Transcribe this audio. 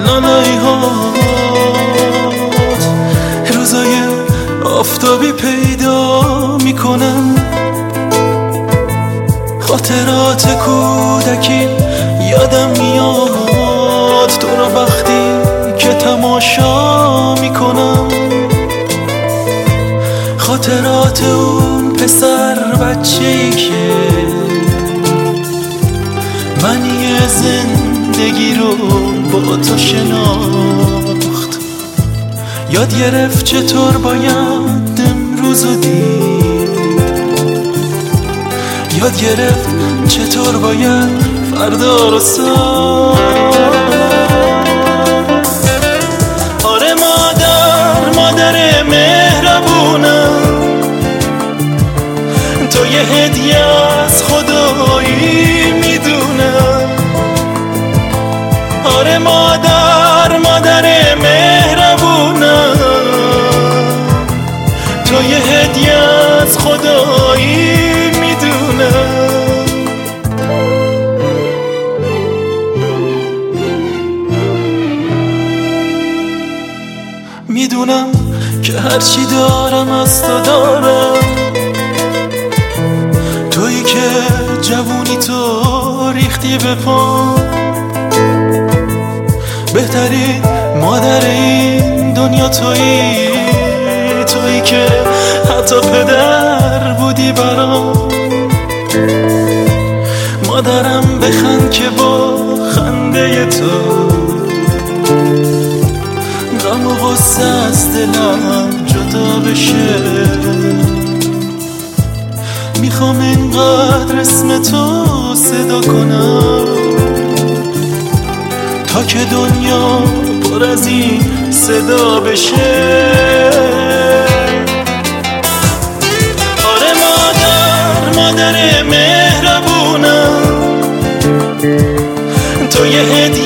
لالایی هات روزای آفتابی پیدا میکنن، خاطرات کودکی یادم میاد تو رو وقتی که تماشا میکنم، خاطرات اون پسر بچه‌ای که معنی زندگی رو با تو شناخت، یاد گرفت چطور باید امروزو دید، یاد گرفت چطور باید فردا رو ساخت. آره مادر مهربونم، تو یه هدیه از خدایی میدونم. آره مادر مهربونم، تو یه هدیه از خدایی میدونم. میدونم که هرچی دارم از تو دارم، تویی که جوونی تو ریختی به پا، بهترین مادر این دنیا تویی، تویی که حتی پدر بودی برام. مادرم بخند که با خنده تو غم و غصه از دلم جدا بشه. میخوام اینقدر اسم تو صدا کنم تا که دنیا پر از این صدا بشه. آره مادر مهربونم، تو یه هدیه